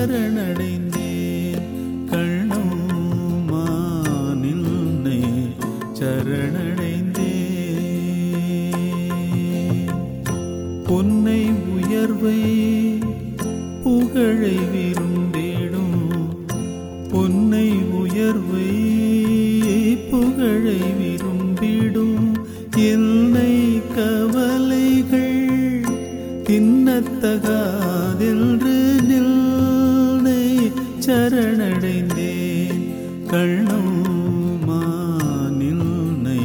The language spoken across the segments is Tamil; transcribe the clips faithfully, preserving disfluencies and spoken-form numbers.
சரணடைந்தேன் கண்ணம்மா நின்னை சரணடைந்தேன். பொன்னை உயர்வை புகழை விரும்பிடும் பொன்னை உயர்வை புகழை விரும்பிடும் என்னை கவலைகள் தின்னத்தகாதென்று நின்னை சரணடைந்தேன் கண்ணம்மா நின்னை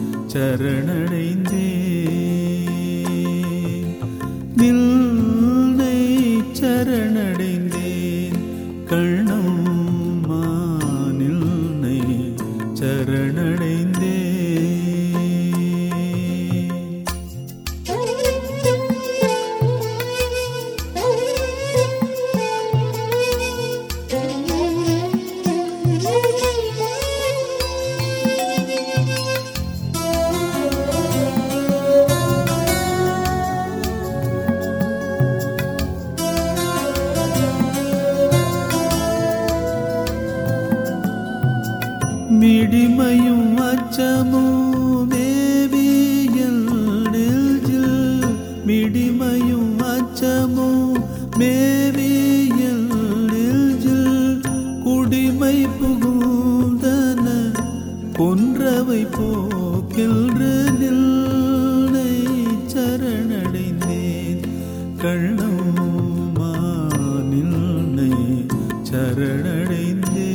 சரணடைந்தேன் நின்னை சரணடைந்தேன் கண்ணம்மா நின்னை சரணடைந்தேன். மிடிமையும் அச்சமும் மேவியல் நெஞ்சில் மிடிமையும் அச்சமும் மேவியல் நெஞ்சில் குடிமை புகுந்தன கொன்றவை போக்கின்று நின்னை சரணடைந்தேன் கண்ணம்மா நின்னை சரணடைந்தேன்.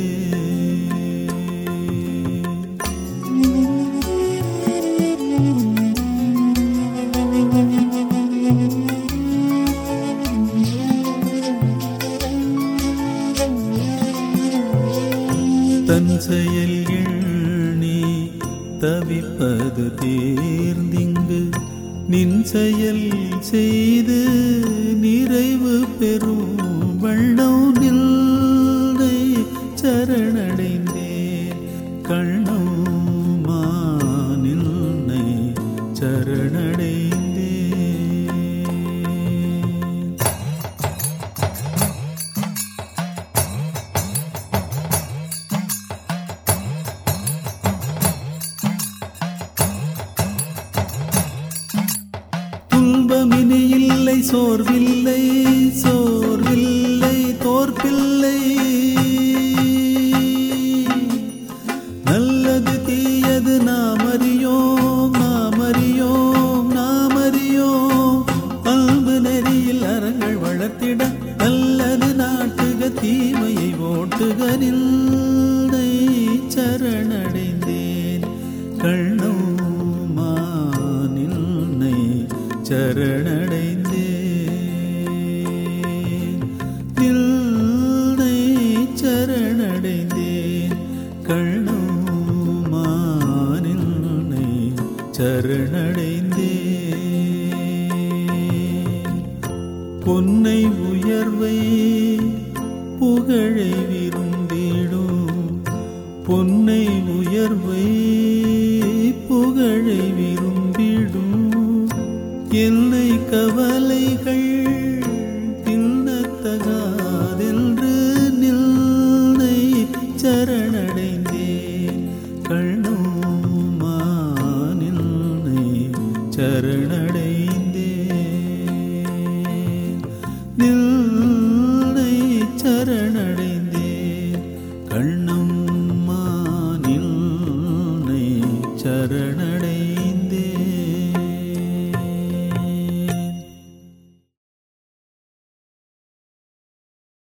தன் செயல் எண்ணி தவிப்பது தேர்ந்திங்கு நின் செயல் செய்து நிறைவு பெறும் வண்ணம் நின்னை சரணடைந்தேன் கண்ணம்மா நின்னை சரணடைந்தேன். துன்பமினி இல்லை சோர்வில்லை சோர்வில்லை தோற்பில்லை நல்லது தீயது நாம் அறியோம் நாம் அறியோம் நாம் அறியோம் அன்பு நெறியில் அறங்கள் வளர்த்திட நல்லது நாட்டுக தீமையை ஓட்டுக நின்னை சரணடைந்தேன் கண்ணம்மா நின்னை சரணடைந்தேன் நின்னை சரணடைந்தேன் கண்ணம்மா நின்னை சரணடைந்தேன். பொன்னை உயர்வை புகழை விரும்பிடும் பொன்னை உயர்வை புகழை விரும்பிடும் என்னை கவலைகள் தின்னத்தகாதென்று நின்னை சரணடைந்தேன் கண்ணம்மா நின்னை சரணடைந்தேன் நின்னை சரணடைந்தேன் கண்ணம்மா நின்னை சரண